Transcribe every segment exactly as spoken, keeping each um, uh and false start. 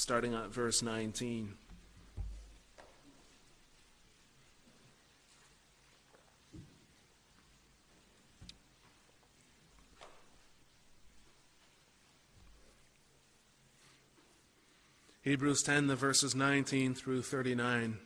starting at verse nineteen. Hebrews ten, the verses nineteen through thirty-nine.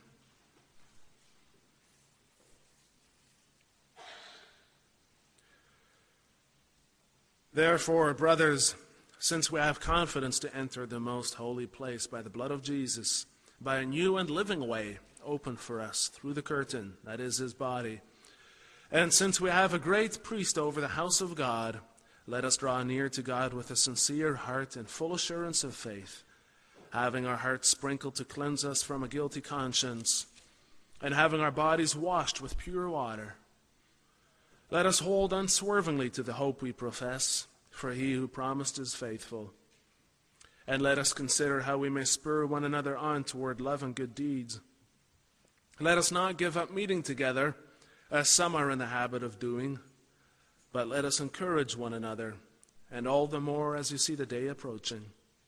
Therefore, brothers, since we have confidence to enter the most holy place by the blood of Jesus, by a new and living way opened for us through the curtain, that is his body, and since we have a great priest over the house of God, let us draw near to God with a sincere heart and full assurance of faith, having our hearts sprinkled to cleanse us from a guilty conscience, and having our bodies washed with pure water. Let us hold unswervingly to the hope we profess, for he who promised is faithful. And let us consider how we may spur one another on toward love and good deeds. Let us not give up meeting together, as some are in the habit of doing, but let us encourage one another, and all the more as you see the day approaching.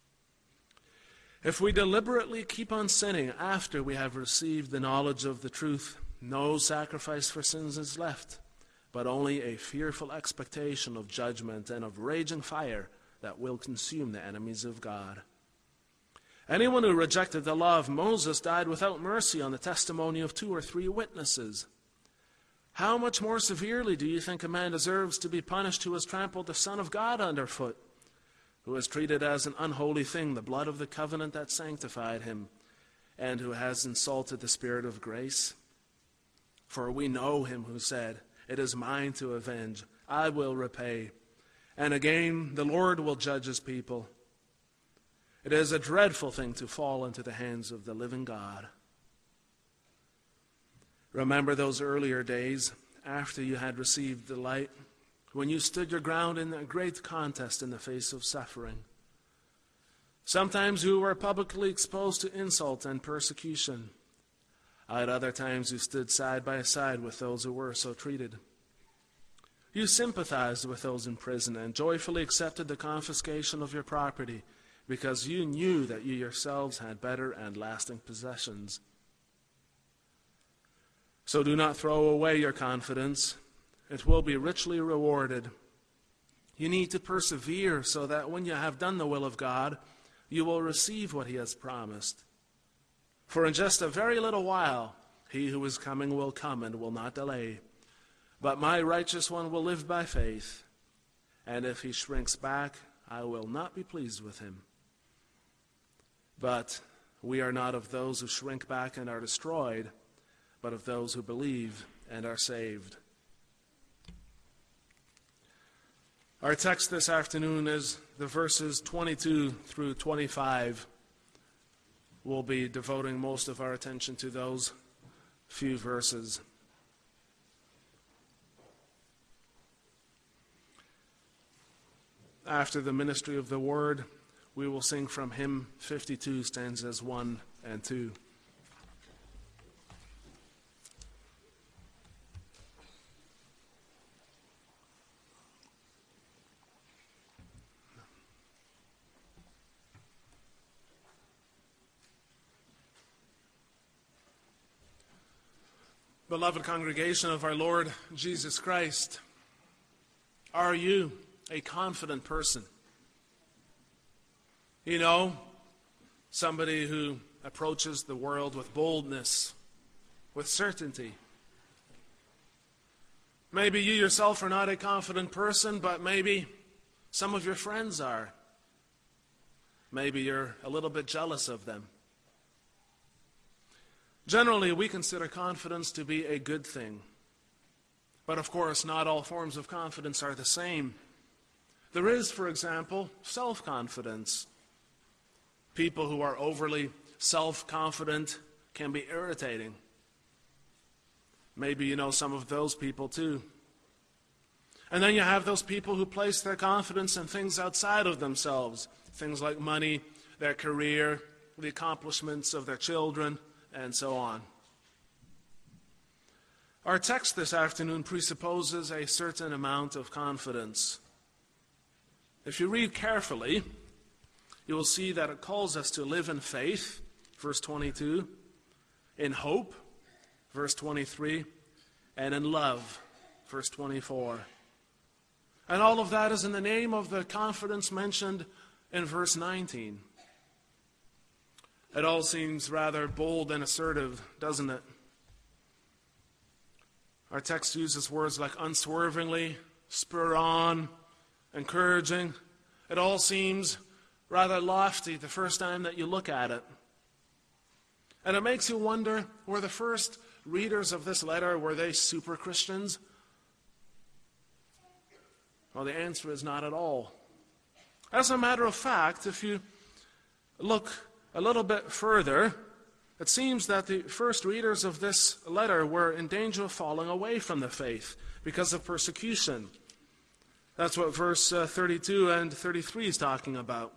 If we deliberately keep on sinning after we have received the knowledge of the truth, no sacrifice for sins is left, but only a fearful expectation of judgment and of raging fire that will consume the enemies of God. Anyone who rejected the law of Moses died without mercy on the testimony of two or three witnesses. How much more severely do you think a man deserves to be punished who has trampled the Son of God underfoot, who has treated as an unholy thing the blood of the covenant that sanctified him, and who has insulted the Spirit of grace? For we know him who said, "It is mine to avenge, I will repay." And again, the Lord will judge his people. It is a dreadful thing to fall into the hands of the living God. Remember those earlier days, after you had received the light, when you stood your ground in a great contest in the face of suffering. Sometimes you were publicly exposed to insult and persecution. At other times you stood side by side with those who were so treated. You sympathized with those in prison and joyfully accepted the confiscation of your property because you knew that you yourselves had better and lasting possessions. So do not throw away your confidence. It will be richly rewarded. You need to persevere so that when you have done the will of God, you will receive what he has promised. For in just a very little while, he who is coming will come and will not delay. But my righteous one will live by faith, and if he shrinks back, I will not be pleased with him. But we are not of those who shrink back and are destroyed, but of those who believe and are saved. Our text this afternoon is the verses twenty-two through twenty-five. We'll be devoting most of our attention to those few verses. After the ministry of the word, we will sing from hymn fifty-two, stanzas one and two. Beloved congregation of our Lord Jesus Christ, are you a confident person? You know, somebody who approaches the world with boldness, with certainty. Maybe you yourself are not a confident person, but maybe some of your friends are. Maybe you're a little bit jealous of them. Generally, we consider confidence to be a good thing. But of course, not all forms of confidence are the same. There is, for example, self-confidence. People who are overly self-confident can be irritating. Maybe you know some of those people too. And then you have those people who place their confidence in things outside of themselves. Things like money, their career, the accomplishments of their children, and so on. Our text this afternoon presupposes a certain amount of confidence. If you read carefully, you will see that it calls us to live in faith, verse twenty-two, in hope, verse twenty-three, and in love, verse twenty-four. And all of that is in the name of the confidence mentioned in verse nineteen. It all seems rather bold and assertive, doesn't it? Our text uses words like unswervingly, spur on, encouraging. It all seems rather lofty the first time that you look at it. And it makes you wonder, were the first readers of this letter, were they super Christians? Well, the answer is not at all. As a matter of fact, if you look a little bit further, it seems that the first readers of this letter were in danger of falling away from the faith because of persecution. That's what verse uh, thirty-two and thirty-three is talking about.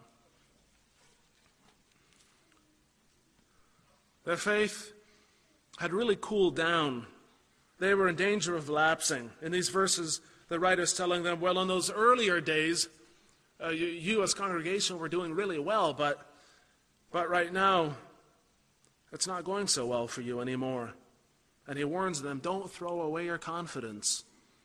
Their faith had really cooled down. They were in danger of lapsing. In these verses, the writer's telling them, well, in those earlier days, uh, you, you as congregation were doing really well, but, but right now, it's not going so well for you anymore. And he warns them, don't throw away your confidence.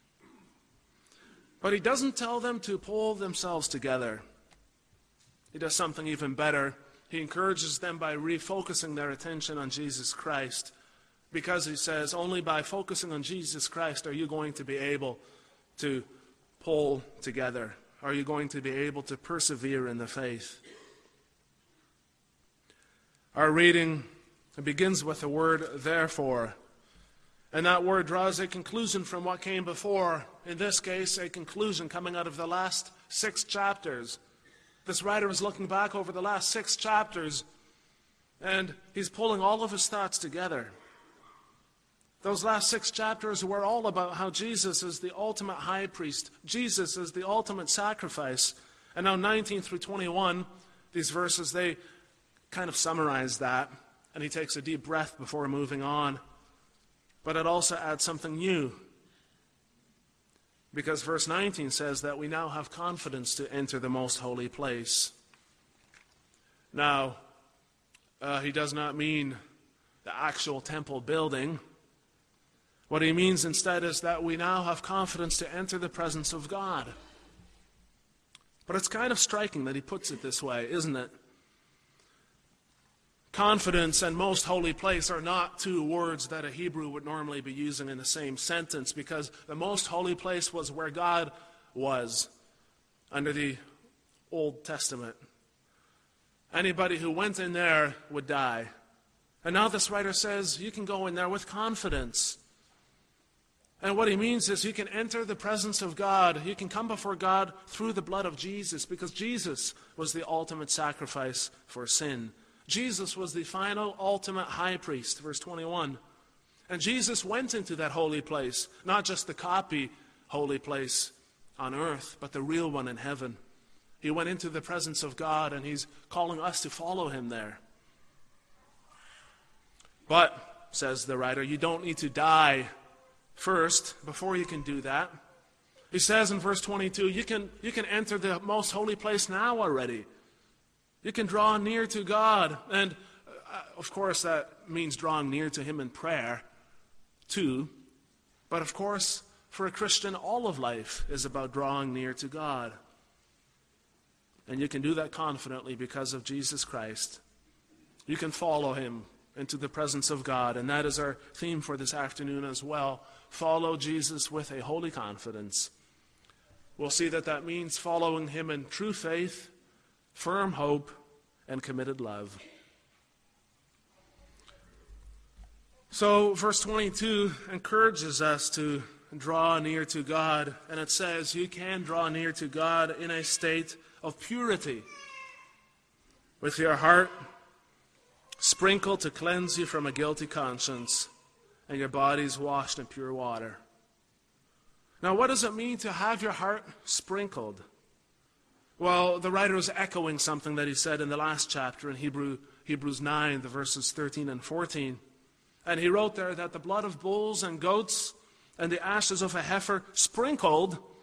But he doesn't tell them to pull themselves together. He does something even better. He encourages them by refocusing their attention on Jesus Christ, because he says, only by focusing on Jesus Christ are you going to be able to pull together. Are you going to be able to persevere in the faith? Our reading begins with the word therefore. And that word draws a conclusion from what came before. In this case, a conclusion coming out of the last six chapters. This writer is looking back over the last six chapters, and he's pulling all of his thoughts together. Those last six chapters were all about how Jesus is the ultimate high priest. Jesus is the ultimate sacrifice. And now nineteen through twenty-one, these verses, they kind of summarize that. And he takes a deep breath before moving on. But it also adds something new. Because verse nineteen says that we now have confidence to enter the most holy place. Now, uh, he does not mean the actual temple building. What he means instead is that we now have confidence to enter the presence of God. But it's kind of striking that he puts it this way, isn't it? Confidence and most holy place are not two words that a Hebrew would normally be using in the same sentence, because the most holy place was where God was under the Old Testament. Anybody who went in there would die. And now this writer says you can go in there with confidence. And what he means is you can enter the presence of God. You can come before God through the blood of Jesus, because Jesus was the ultimate sacrifice for sin. Jesus was the final, ultimate high priest, verse twenty-one. And Jesus went into that holy place, not just the copy holy place on earth, but the real one in heaven. He went into the presence of God, and he's calling us to follow him there. But, says the writer, you don't need to die first before you can do that. He says in verse twenty-two, you can, you can enter the most holy place now already. You can draw near to God. And, uh, of course, that means drawing near to him in prayer, too. But, of course, for a Christian, all of life is about drawing near to God. And you can do that confidently because of Jesus Christ. You can follow him into the presence of God. And that is our theme for this afternoon as well. Follow Jesus with a holy confidence. We'll see that that means following him in true faith, firm hope, and committed love. So, verse twenty-two encourages us to draw near to God, and it says you can draw near to God in a state of purity, with your heart sprinkled to cleanse you from a guilty conscience, and your bodies washed in pure water. Now, what does it mean to have your heart sprinkled? Well, the writer is echoing something that he said in the last chapter in Hebrew, Hebrews nine, the verses thirteen and fourteen. And he wrote there that the blood of bulls and goats and the ashes of a heifer sprinkled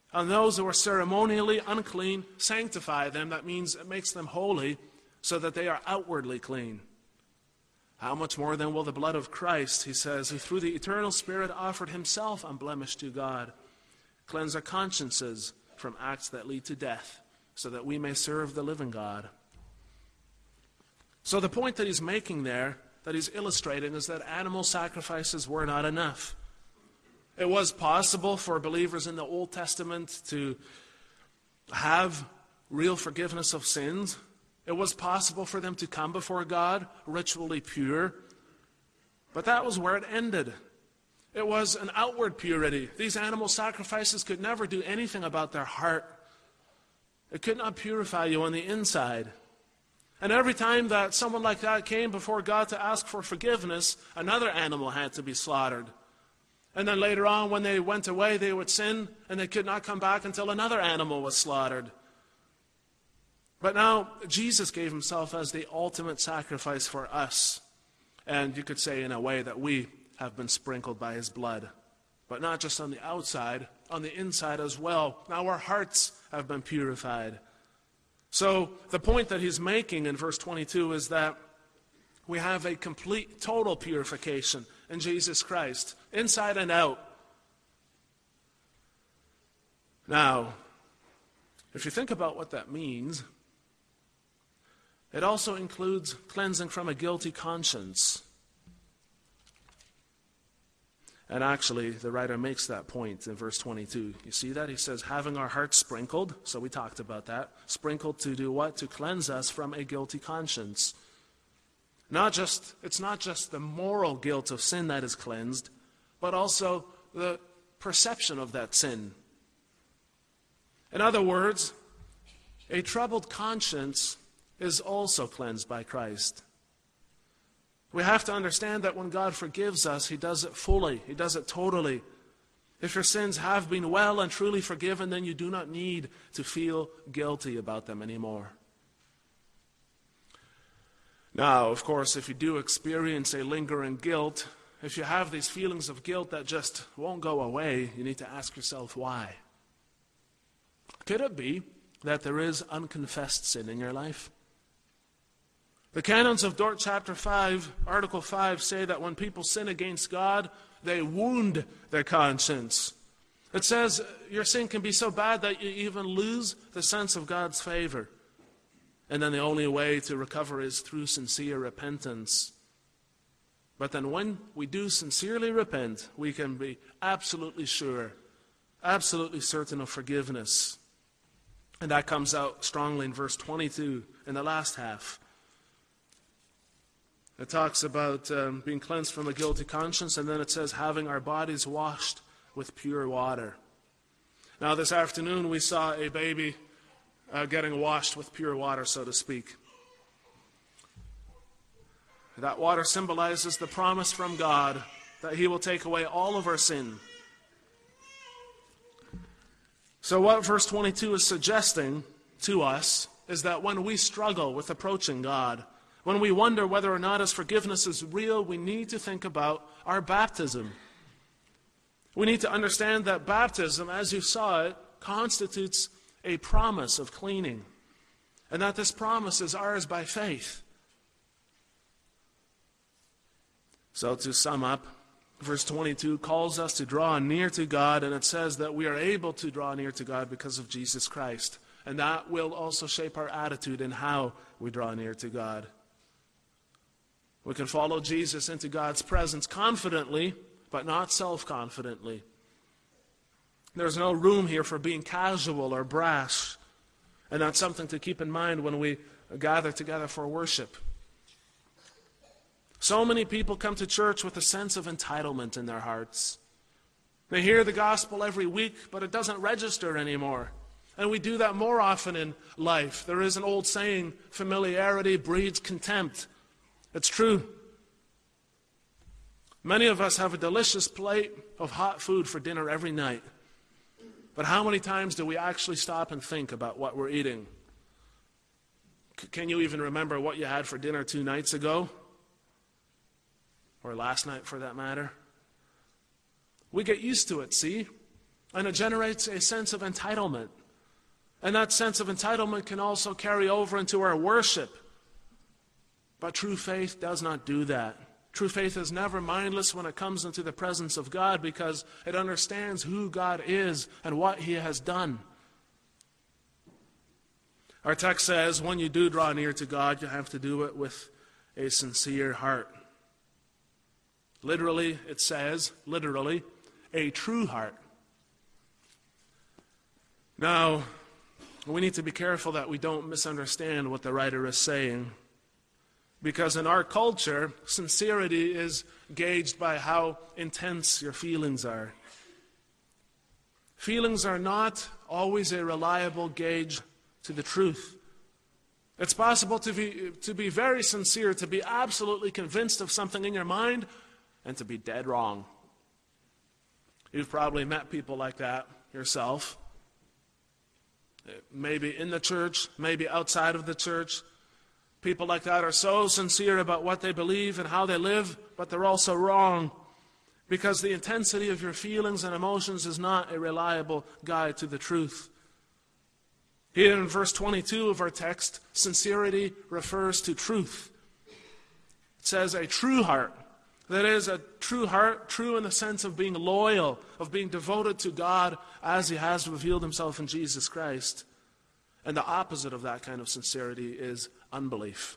And those who are ceremonially unclean, sanctify them. That means it makes them holy so that they are outwardly clean. How much more then will the blood of Christ, he says, who through the eternal Spirit offered himself unblemished to God, cleanse our consciences from acts that lead to death, so that we may serve the living God. So the point that he's making there, that he's illustrating, is that animal sacrifices were not enough. It was possible for believers in the Old Testament to have real forgiveness of sins. It was possible for them to come before God ritually pure. But that was where it ended. It was an outward purity. These animal sacrifices could never do anything about their heart. It could not purify you on the inside. And every time that someone like that came before God to ask for forgiveness, another animal had to be slaughtered. And then later on, when they went away, they would sin, and they could not come back until another animal was slaughtered. But now, Jesus gave himself as the ultimate sacrifice for us. And you could say in a way that we have been sprinkled by his blood. But not just on the outside, on the inside as well. Now our hearts have been purified. So the point that he's making in verse twenty-two is that we have a complete, total purification in Jesus Christ, inside and out. Now, if you think about what that means, it also includes cleansing from a guilty conscience. And actually, the writer makes that point in verse twenty-two. You see that? He says, having our hearts sprinkled, so we talked about that. Sprinkled to do what? To cleanse us from a guilty conscience. Not just, it's not just the moral guilt of sin that is cleansed, but also the perception of that sin. In other words, a troubled conscience is also cleansed by Christ. We have to understand that when God forgives us, he does it fully. He does it totally. If your sins have been well and truly forgiven, then you do not need to feel guilty about them anymore. Now, of course, if you do experience a lingering guilt, if you have these feelings of guilt that just won't go away, you need to ask yourself why. Could it be that there is unconfessed sin in your life? The canons of Dort chapter five, article five, say that when people sin against God, they wound their conscience. It says your sin can be so bad that you even lose the sense of God's favor. And then the only way to recover is through sincere repentance. But then when we do sincerely repent, we can be absolutely sure, absolutely certain of forgiveness. And that comes out strongly in verse twenty-two, in the last half. It talks about um, being cleansed from a guilty conscience, and then it says having our bodies washed with pure water. Now this afternoon we saw a baby uh, getting washed with pure water, so to speak. That water symbolizes the promise from God that he will take away all of our sin. So what verse twenty-two is suggesting to us is that when we struggle with approaching God, when we wonder whether or not his forgiveness is real, we need to think about our baptism. We need to understand that baptism, as you saw it, constitutes a promise of cleaning, and that this promise is ours by faith. So to sum up, verse twenty-two calls us to draw near to God, and it says that we are able to draw near to God because of Jesus Christ. And that will also shape our attitude in how we draw near to God. We can follow Jesus into God's presence confidently, but not self-confidently. There's no room here for being casual or brash. And that's something to keep in mind when we gather together for worship. So many people come to church with a sense of entitlement in their hearts. They hear the gospel every week, but it doesn't register anymore. And we do that more often in life. There is an old saying, familiarity breeds contempt. It's true. Many of us have a delicious plate of hot food for dinner every night. But how many times do we actually stop and think about what we're eating? C- can you even remember what you had for dinner two nights ago? Or last night, for that matter? We get used to it, see? And it generates a sense of entitlement. And that sense of entitlement can also carry over into our worship. But true faith does not do that. True faith is never mindless when it comes into the presence of God, because it understands who God is and what He has done. Our text says, when you do draw near to God, you have to do it with a sincere heart. Literally, it says, literally, a true heart. Now, we need to be careful that we don't misunderstand what the writer is saying. Because in our culture, sincerity is gauged by how intense your feelings are. Feelings are not always a reliable gauge to the truth. It's possible to be, to be very sincere, to be absolutely convinced of something in your mind, and to be dead wrong. You've probably met people like that yourself. Maybe in the church, maybe outside of the church. People like that are so sincere about what they believe and how they live, but they're also wrong, because the intensity of your feelings and emotions is not a reliable guide to the truth. Here in verse twenty-two of our text, sincerity refers to truth. It says a true heart. That is, a true heart, true in the sense of being loyal, of being devoted to God as He has revealed Himself in Jesus Christ. And the opposite of that kind of sincerity is unbelief.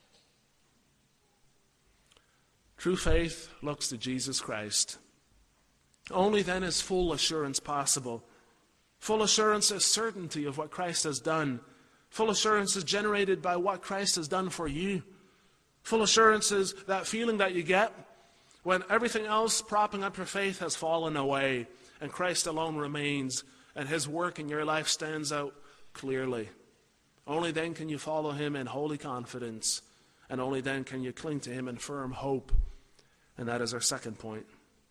True faith looks to Jesus Christ. Only then is full assurance possible. Full assurance is certainty of what Christ has done. Full assurance is generated by what Christ has done for you. Full assurance is that feeling that you get when everything else propping up your faith has fallen away and Christ alone remains and His work in your life stands out clearly. Only then can you follow Him in holy confidence, and only then can you cling to Him in firm hope. And that is our second point.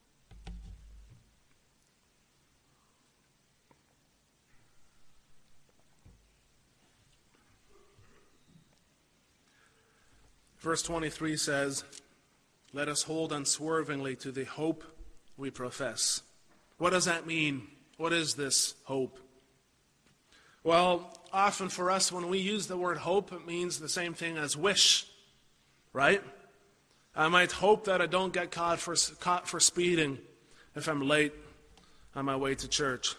Verse twenty-three says, "Let us hold unswervingly to the hope we profess." What does that mean? What is this hope? Well, often for us, when we use the word hope, it means the same thing as wish, right? I might hope that I don't get caught for, caught for speeding if I'm late on my way to church.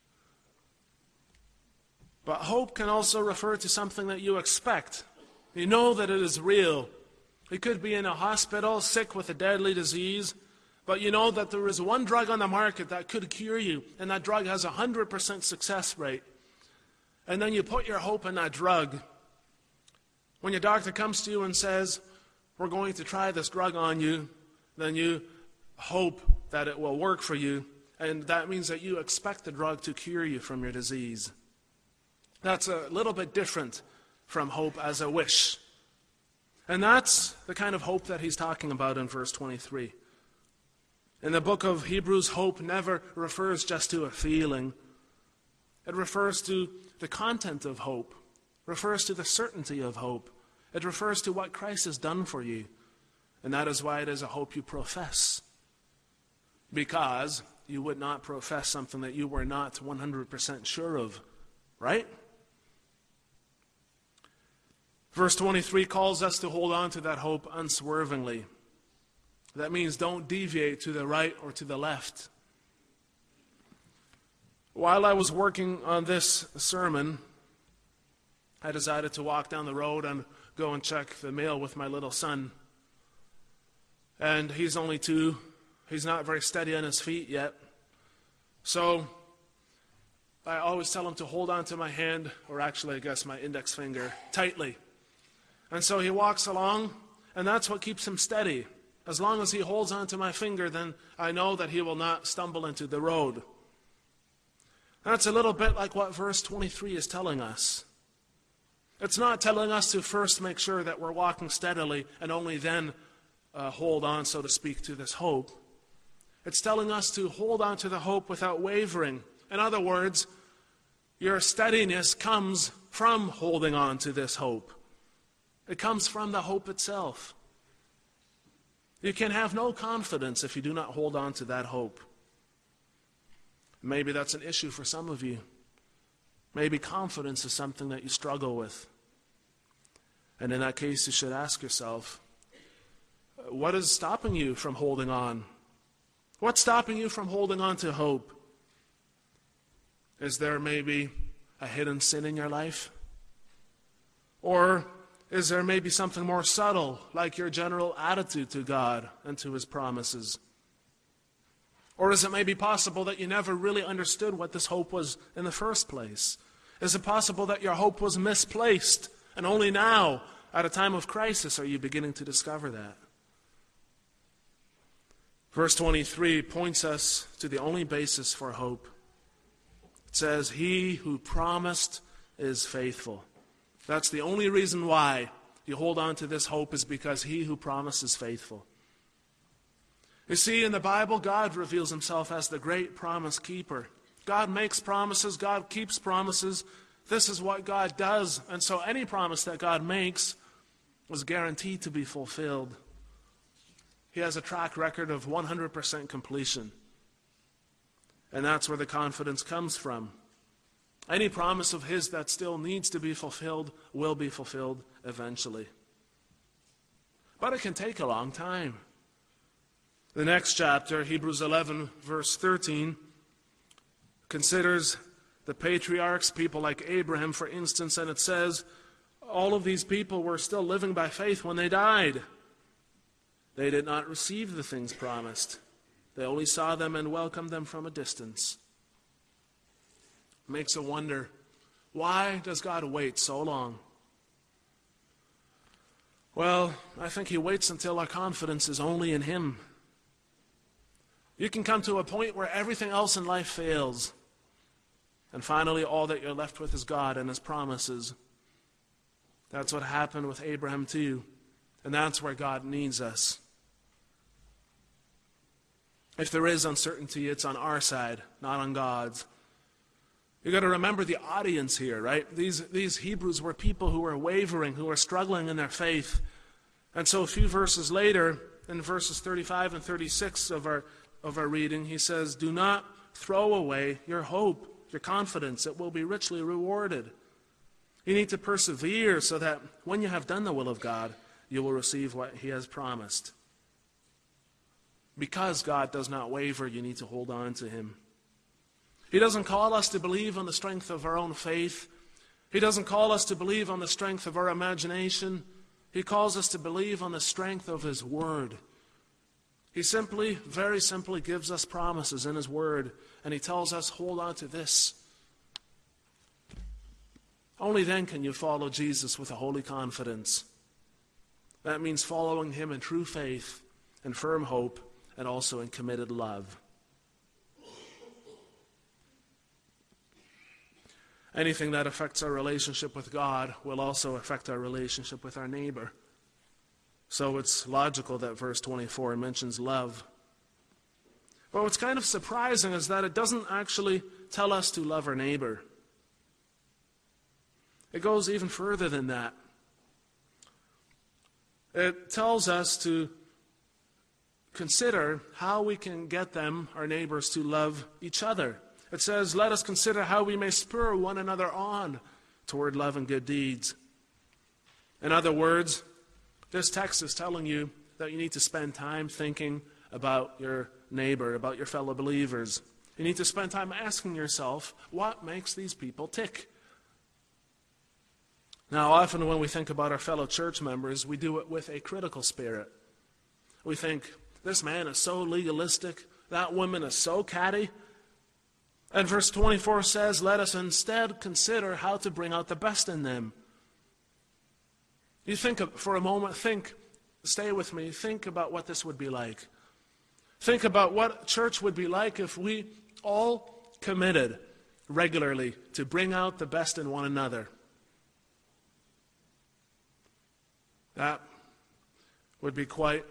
But hope can also refer to something that you expect. You know that it is real. You could be in a hospital, sick with a deadly disease, but you know that there is one drug on the market that could cure you, and that drug has a one hundred percent success rate. And then you put your hope in that drug. When your doctor comes to you and says, "We're going to try this drug on you," then you hope that it will work for you, and that means that you expect the drug to cure you from your disease. That's a little bit different from hope as a wish. And that's the kind of hope that he's talking about in verse twenty-three. In the book of Hebrews, hope never refers just to a feeling. It refers to the content of hope, refers to the certainty of hope. It refers to what Christ has done for you. And that is why it is a hope you profess. Because you would not profess something that you were not one hundred percent sure of, right? Verse twenty-three calls us to hold on to that hope unswervingly. That means don't deviate to the right or to the left. While I was working on this sermon, I decided to walk down the road and go and check the mail with my little son. And he's only two. He's not very steady on his feet yet. So I always tell him to hold on to my hand, or actually I guess my index finger, tightly. And so he walks along, and that's what keeps him steady. As long as he holds on to my finger, then I know that he will not stumble into the road. That's a little bit like what verse twenty-three is telling us. It's not telling us to first make sure that we're walking steadily and only then uh, hold on, so to speak, to this hope. It's telling us to hold on to the hope without wavering. In other words, your steadiness comes from holding on to this hope. It comes from the hope itself. You can have no confidence if you do not hold on to that hope. Maybe that's an issue for some of you. Maybe confidence is something that you struggle with. And in that case, you should ask yourself, what is stopping you from holding on? What's stopping you from holding on to hope? Is there maybe a hidden sin in your life? Or is there maybe something more subtle, like your general attitude to God and to His promises? Or is it maybe possible that you never really understood what this hope was in the first place? Is it possible that your hope was misplaced, and only now, at a time of crisis, are you beginning to discover that? Verse twenty-three points us to the only basis for hope. It says, "He who promised is faithful." That's the only reason why you hold on to this hope, is because He who promised is faithful. You see, in the Bible, God reveals Himself as the great promise keeper. God makes promises, God keeps promises. This is what God does. And so any promise that God makes is guaranteed to be fulfilled. He has a track record of one hundred percent completion. And that's where the confidence comes from. Any promise of His that still needs to be fulfilled will be fulfilled eventually. But it can take a long time. The next chapter, Hebrews eleven, verse thirteen, considers the patriarchs, people like Abraham, for instance, and it says, all of these people were still living by faith when they died. They did not receive the things promised. They only saw them and welcomed them from a distance. It makes a wonder, why does God wait so long? Well, I think He waits until our confidence is only in Him. You can come to a point where everything else in life fails, and finally all that you're left with is God and His promises. That's what happened with Abraham too, and that's where God needs us. If there is uncertainty, it's on our side, not on God's. You've got to remember the audience here, right? These, these Hebrews were people who were wavering, who were struggling in their faith. And so a few verses later, in verses thirty-five and thirty-six of our of our reading, he says, "Do not throw away your hope, your confidence. It will be richly rewarded." You need to persevere so that when you have done the will of God, you will receive what He has promised. Because God does not waver, you need to hold on to Him. He doesn't call us to believe on the strength of our own faith. He doesn't call us to believe on the strength of our imagination. He calls us to believe on the strength of His Word. He simply, very simply gives us promises in His Word, and He tells us, hold on to this. Only then can you follow Jesus with a holy confidence. That means following Him in true faith and firm hope, and also in committed love. Anything that affects our relationship with God will also affect our relationship with our neighbor. So it's logical that verse twenty-four mentions love. But what's kind of surprising is that it doesn't actually tell us to love our neighbor. It goes even further than that. It tells us to consider how we can get them, our neighbors, to love each other. It says, let us consider how we may spur one another on toward love and good deeds. In other words, this text is telling you that you need to spend time thinking about your neighbor, about your fellow believers. You need to spend time asking yourself, what makes these people tick? Now, often when we think about our fellow church members, we do it with a critical spirit. We think, this man is so legalistic, that woman is so catty. And verse twenty-four says, let us instead consider how to bring out the best in them. You think of, for a moment, think, stay with me, think about what this would be like. Think about what church would be like if we all committed regularly to bring out the best in one another. That would be quite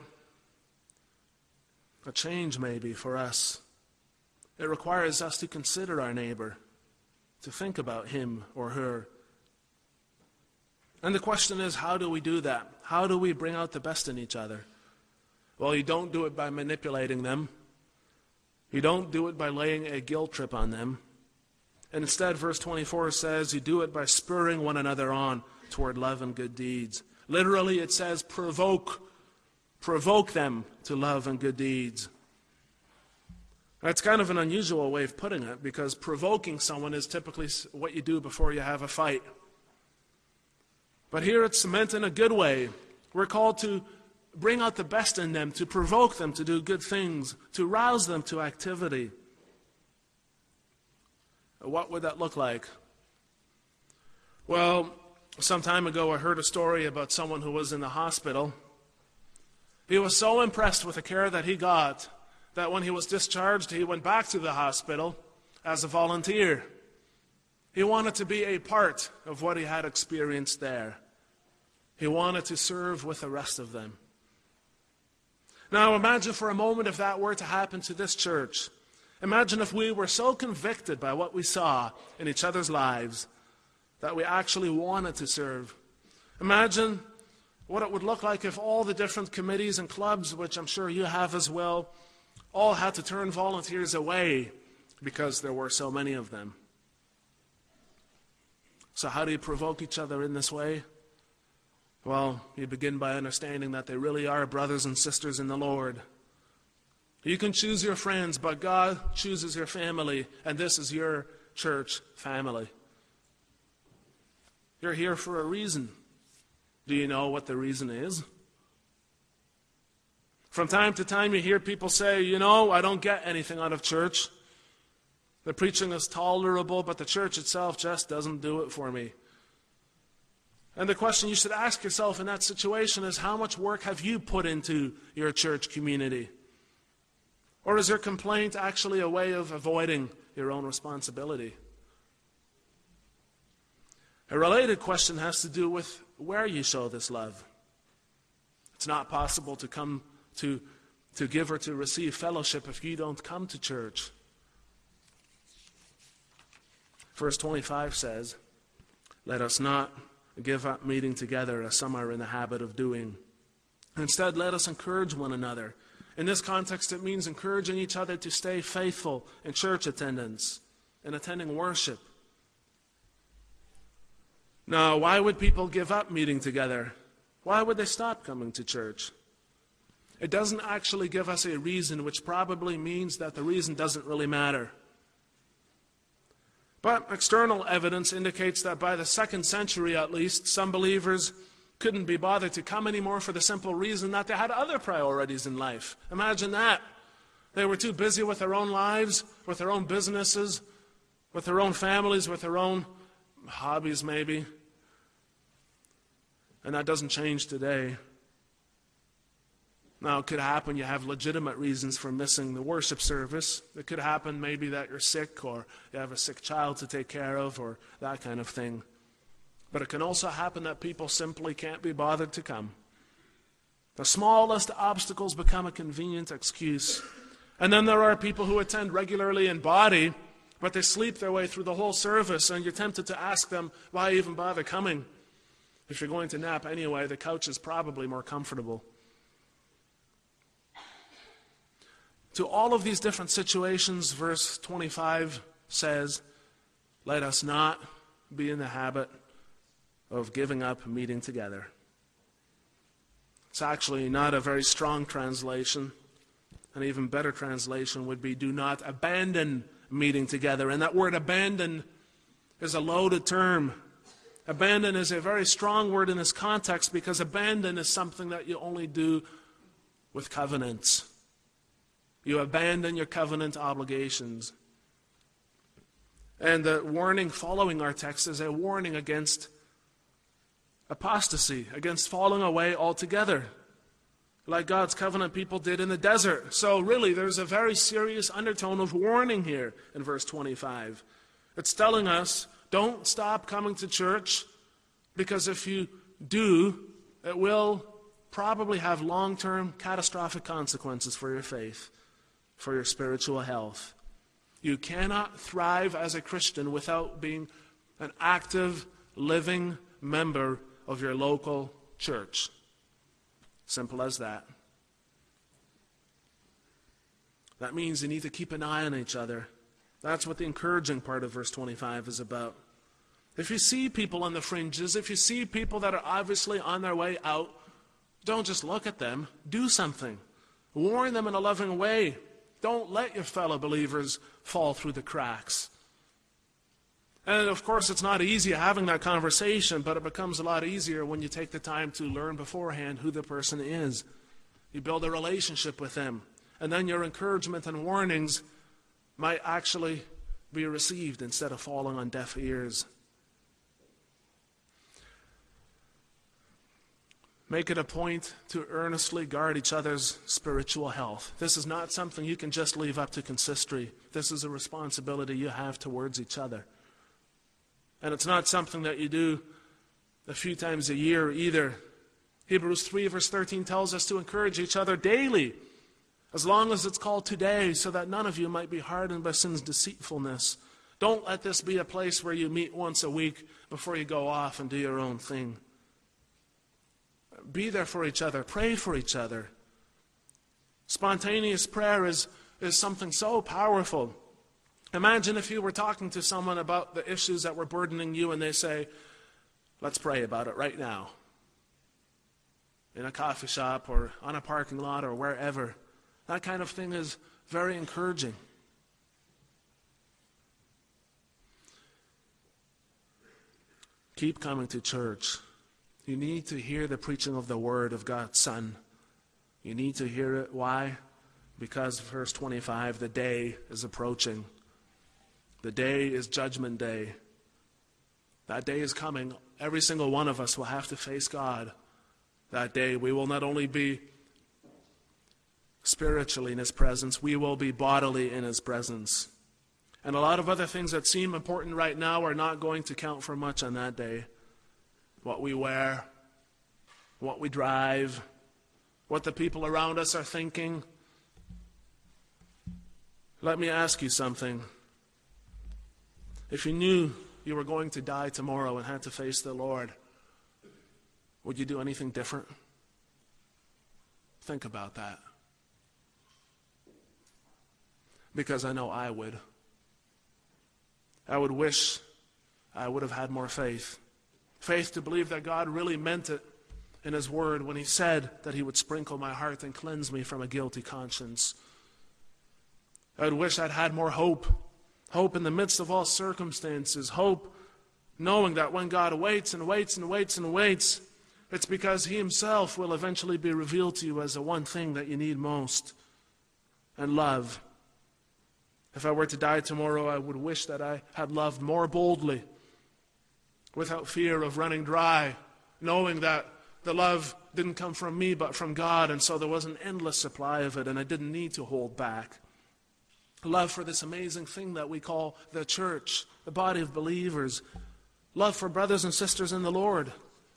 a change maybe for us. It requires us to consider our neighbor, to think about him or her. And the question is, how do we do that? How do we bring out the best in each other? Well, you don't do it by manipulating them. You don't do it by laying a guilt trip on them. And instead, verse twenty-four says, you do it by spurring one another on toward love and good deeds. Literally, it says, provoke, provoke them to love and good deeds. That's kind of an unusual way of putting it, because provoking someone is typically what you do before you have a fight. But here it's meant in a good way. We're called to bring out the best in them, to provoke them to do good things, to rouse them to activity. What would that look like? Well, some time ago I heard a story about someone who was in the hospital. He was so impressed with the care that he got that when he was discharged, he went back to the hospital as a volunteer. He wanted to be a part of what he had experienced there. He wanted to serve with the rest of them. Now imagine for a moment if that were to happen to this church. Imagine if we were so convicted by what we saw in each other's lives that we actually wanted to serve. Imagine what it would look like if all the different committees and clubs, which I'm sure you have as well, all had to turn volunteers away because there were so many of them. So how do you provoke each other in this way? Well, you begin by understanding that they really are brothers and sisters in the Lord. You can choose your friends, but God chooses your family, and this is your church family. You're here for a reason. Do you know what the reason is? From time to time you hear people say, you know, I don't get anything out of church. The preaching is tolerable, but the church itself just doesn't do it for me. And the question you should ask yourself in that situation is, how much work have you put into your church community? Or is your complaint actually a way of avoiding your own responsibility? A related question has to do with where you show this love. It's not possible to come to, to give or to receive fellowship if you don't come to church. Verse twenty-five says, let us not give up meeting together as some are in the habit of doing. Instead, let us encourage one another. In this context, it means encouraging each other to stay faithful in church attendance and attending worship. Now, why would people give up meeting together? Why would they stop coming to church? It doesn't actually give us a reason, which probably means that the reason doesn't really matter. But external evidence indicates that by the second century at least, some believers couldn't be bothered to come anymore for the simple reason that they had other priorities in life. Imagine that. They were too busy with their own lives, with their own businesses, with their own families, with their own hobbies maybe. And that doesn't change today. Now, it could happen you have legitimate reasons for missing the worship service. It could happen maybe that you're sick, or you have a sick child to take care of, or that kind of thing. But it can also happen that people simply can't be bothered to come. The smallest obstacles become a convenient excuse. And then there are people who attend regularly in body, but they sleep their way through the whole service, and you're tempted to ask them, why even bother coming? If you're going to nap anyway, the couch is probably more comfortable. To all of these different situations, verse twenty-five says, let us not be in the habit of giving up meeting together. It's actually not a very strong translation. An even better translation would be, do not abandon meeting together. And that word abandon is a loaded term. Abandon is a very strong word in this context, because abandon is something that you only do with covenants. You abandon your covenant obligations. And the warning following our text is a warning against apostasy, against falling away altogether, like God's covenant people did in the desert. So really, there's a very serious undertone of warning here in verse twenty-five. It's telling us, don't stop coming to church, because if you do, it will probably have long-term catastrophic consequences for your faith, for your spiritual health. You cannot thrive as a Christian without being an active, living member of your local church. Simple as that. That means you need to keep an eye on each other. That's what the encouraging part of verse twenty-five is about. If you see people on the fringes, if you see people that are obviously on their way out, don't just look at them. Do something. Warn them in a loving way. Don't let your fellow believers fall through the cracks. And of course, it's not easy having that conversation, but it becomes a lot easier when you take the time to learn beforehand who the person is. You build a relationship with them. And then your encouragement and warnings might actually be received instead of falling on deaf ears. Make it a point to earnestly guard each other's spiritual health. This is not something you can just leave up to consistory. This is a responsibility you have towards each other. And it's not something that you do a few times a year either. Hebrews three verse thirteen tells us to encourage each other daily, as long as it's called today, so that none of you might be hardened by sin's deceitfulness. Don't let this be a place where you meet once a week before you go off and do your own thing. Be there for each other. Pray for each other. Spontaneous prayer is, is something so powerful. Imagine if you were talking to someone about the issues that were burdening you and they say, let's pray about it right now. In a coffee shop or on a parking lot or wherever. That kind of thing is very encouraging. Keep coming to church. You need to hear the preaching of the Word of God's Son. You need to hear it. Why? Because verse twenty-five, the day is approaching. The day is Judgment Day. That day is coming. Every single one of us will have to face God. That day we will not only be spiritually in His presence, we will be bodily in His presence. And a lot of other things that seem important right now are not going to count for much on that day. What we wear, what we drive, what the people around us are thinking. Let me ask you something. If you knew you were going to die tomorrow and had to face the Lord, would you do anything different? Think about that. Because I know I would. I would wish I would have had more faith. Faith to believe that God really meant it in His Word when He said that He would sprinkle my heart and cleanse me from a guilty conscience. I would wish I'd had more hope. Hope in the midst of all circumstances. Hope knowing that when God waits and waits and waits and waits, it's because He Himself will eventually be revealed to you as the one thing that you need most. And love. If I were to die tomorrow, I would wish that I had loved more boldly, without fear of running dry, knowing that the love didn't come from me but from God, and so there was an endless supply of it, and I didn't need to hold back. Love for this amazing thing that we call the church, the body of believers. Love for brothers and sisters in the Lord.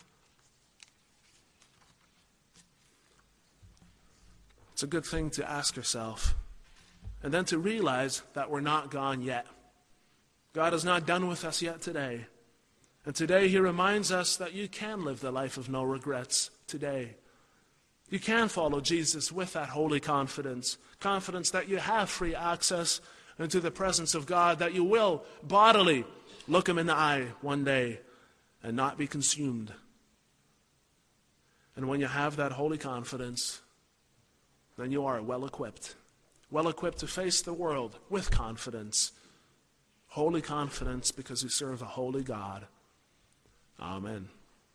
It's a good thing to ask yourself, and then to realize that we're not gone yet. God is not done with us yet today. And today He reminds us that you can live the life of no regrets today. You can follow Jesus with that holy confidence. Confidence that you have free access into the presence of God, that you will bodily look Him in the eye one day and not be consumed. And when you have that holy confidence, then you are well equipped. Well equipped to face the world with confidence. Holy confidence because you serve a holy God. Amen.